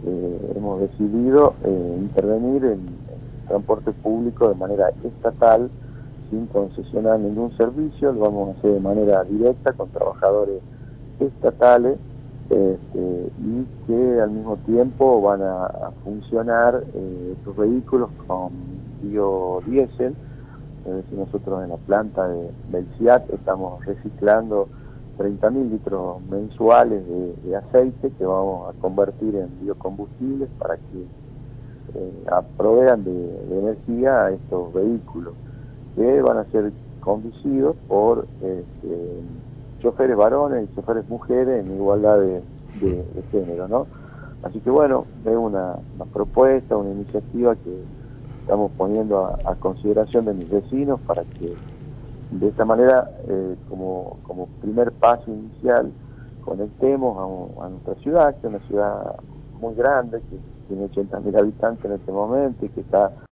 hemos decidido intervenir en el transporte público de manera estatal, sin concesionar ningún servicio. Lo vamos a hacer de manera directa con trabajadores estatales, y que al mismo tiempo van a funcionar estos vehículos con biodiesel. Es decir, nosotros en la planta del CIAT estamos reciclando 30.000 litros mensuales de aceite que vamos a convertir en biocombustibles para que provean de energía a estos vehículos, que van a ser conducidos por choferes varones y choferes mujeres en igualdad de género, ¿no? Así que bueno, es una propuesta, una iniciativa que estamos poniendo a consideración de mis vecinos para que de esta manera, como primer paso inicial, conectemos a nuestra ciudad, que es una ciudad muy grande, que tiene 80.000 habitantes en este momento y que está